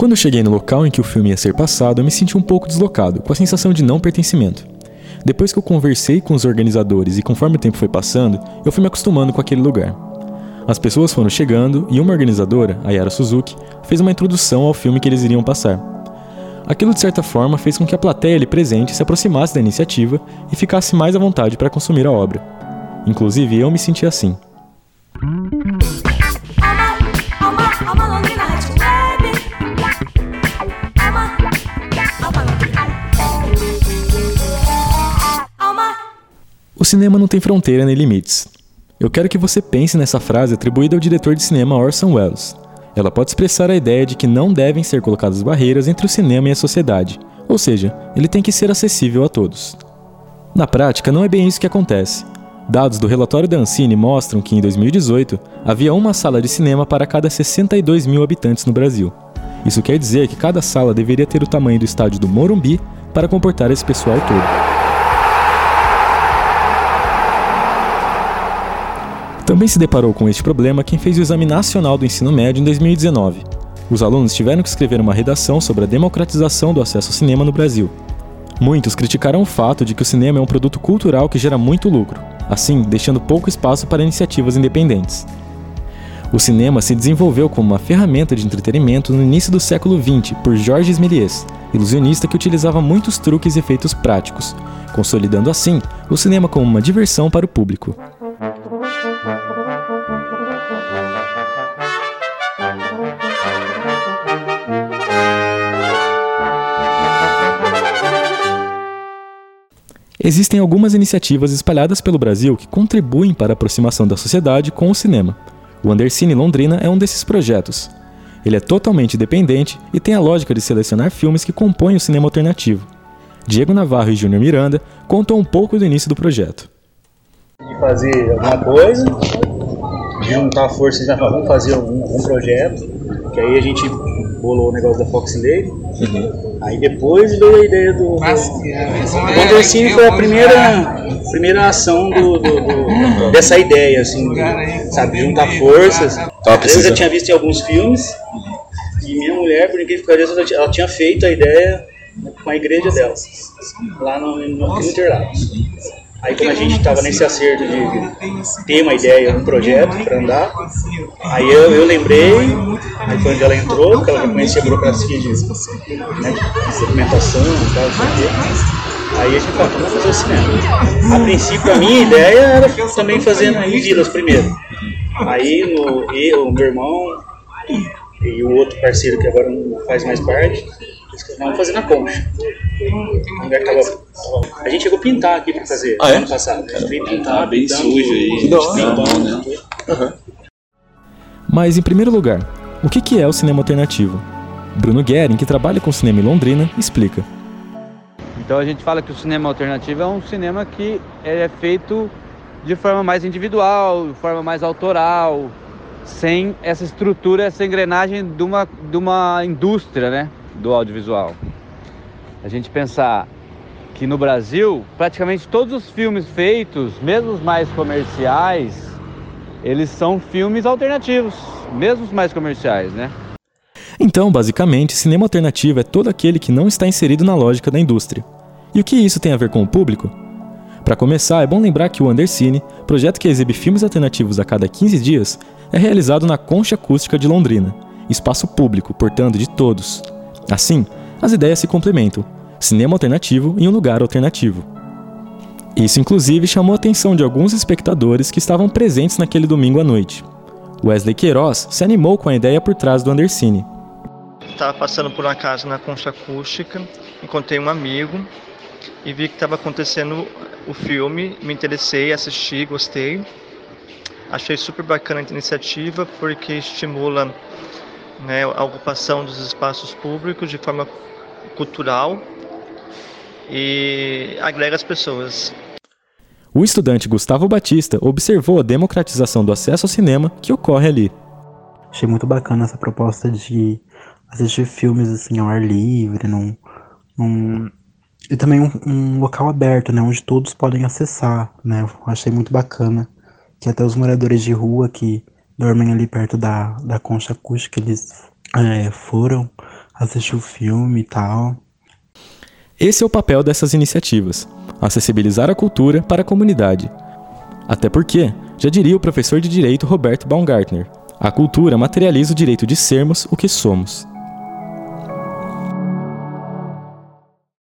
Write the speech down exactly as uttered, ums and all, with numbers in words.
Quando eu cheguei no local em que o filme ia ser passado, eu me senti um pouco deslocado, com a sensação de não pertencimento. Depois que eu conversei com os organizadores e conforme o tempo foi passando, eu fui me acostumando com aquele lugar. As pessoas foram chegando e uma organizadora, a Yara Suzuki, fez uma introdução ao filme que eles iriam passar. Aquilo de certa forma fez com que a plateia ali presente se aproximasse da iniciativa e ficasse mais à vontade para consumir a obra. Inclusive eu me senti assim. O cinema não tem fronteira nem limites. Eu quero que você pense nessa frase atribuída ao diretor de cinema Orson Welles. Ela pode expressar a ideia de que não devem ser colocadas barreiras entre o cinema e a sociedade, ou seja, ele tem que ser acessível a todos. Na prática, não é bem isso que acontece. Dados do relatório da Ancine mostram que, em dois mil e dezoito, havia uma sala de cinema para cada sessenta e dois mil habitantes no Brasil. Isso quer dizer que cada sala deveria ter o tamanho do estádio do Morumbi para comportar esse pessoal todo. Também se deparou com este problema quem fez o Exame Nacional do Ensino Médio em dois mil e dezenove. Os alunos tiveram que escrever uma redação sobre a democratização do acesso ao cinema no Brasil. Muitos criticaram o fato de que o cinema é um produto cultural que gera muito lucro, assim deixando pouco espaço para iniciativas independentes. O cinema se desenvolveu como uma ferramenta de entretenimento no início do século vinte por Georges Méliès, ilusionista que utilizava muitos truques e efeitos práticos, consolidando assim o cinema como uma diversão para o público. Existem algumas iniciativas espalhadas pelo Brasil que contribuem para a aproximação da sociedade com o cinema. O Andercine Londrina é um desses projetos. Ele é totalmente independente e tem a lógica de selecionar filmes que compõem o cinema alternativo. Diego Navarro e Júnior Miranda contam um pouco do início do projeto. De fazer alguma coisa, de juntar forças e já vamos fazer algum, algum projeto, que aí a gente bolou o negócio da Fox Lady. Uhum. Aí depois veio a ideia do... O Andercine foi a primeira, primeira ação do, do, do, dessa ideia, assim, de, sabe, juntar forças. Eu já tinha visto em alguns filmes, e minha mulher, por incrível que pareça, ela tinha feito a ideia com a igreja dela, lá no, no, no Interlagos. Aí quando a gente estava nesse acerto de ter uma ideia, um projeto para andar, aí eu, eu lembrei, aí foi onde ela entrou, porque ela já conhecia a burocracia de, né, de documentação e tal, assim, aí a gente falou, vamos fazer o cinema. A princípio a minha ideia era também fazer em Vilas primeiro. Aí no, eu, o meu irmão e o outro parceiro que agora não faz mais parte, vamos fazer na Concha. O lugar tava, tava... A gente chegou a pintar aqui pra fazer, ah, é? Ano passado. A gente veio pintar, bem pintando, sujo aí. Pintando, né? Uhum. Mas, em primeiro lugar, o que é o cinema alternativo? Bruno Guerin, que trabalha com cinema em Londrina, explica. Então a gente fala que o cinema alternativo é um cinema que é feito de forma mais individual, de forma mais autoral, sem essa estrutura, essa engrenagem de uma, de uma indústria, né, do audiovisual. A gente pensar que no Brasil, praticamente todos os filmes feitos, mesmo os mais comerciais, eles são filmes alternativos, mesmo os mais comerciais, né? Então, basicamente, cinema alternativo é todo aquele que não está inserido na lógica da indústria. E o que isso tem a ver com o público? Para começar, é bom lembrar que o Andercine, projeto que exibe filmes alternativos a cada quinze dias, é realizado na Concha Acústica de Londrina, espaço público, portanto, de todos. Assim, as ideias se complementam, cinema alternativo em um lugar alternativo. Isso, inclusive, chamou a atenção de alguns espectadores que estavam presentes naquele domingo à noite. Wesley Queiroz se animou com a ideia por trás do Andercine. Estava passando por uma casa na Concha Acústica, encontrei um amigo e vi que estava acontecendo o filme, me interessei, assisti, gostei. Achei super bacana a iniciativa porque estimula, né, a ocupação dos espaços públicos de forma cultural e agrega as pessoas. O estudante Gustavo Batista observou a democratização do acesso ao cinema que ocorre ali. Achei muito bacana essa proposta de assistir filmes assim ao ar livre, num, num, e também um, um local aberto, né, onde todos podem acessar, né? Achei muito bacana que até os moradores de rua que dormem ali perto da, da Concha Acústica, eles é, foram assistir o filme e tal. Esse é o papel dessas iniciativas, acessibilizar a cultura para a comunidade. Até porque, já diria o professor de Direito Roberto Baumgartner, a cultura materializa o direito de sermos o que somos.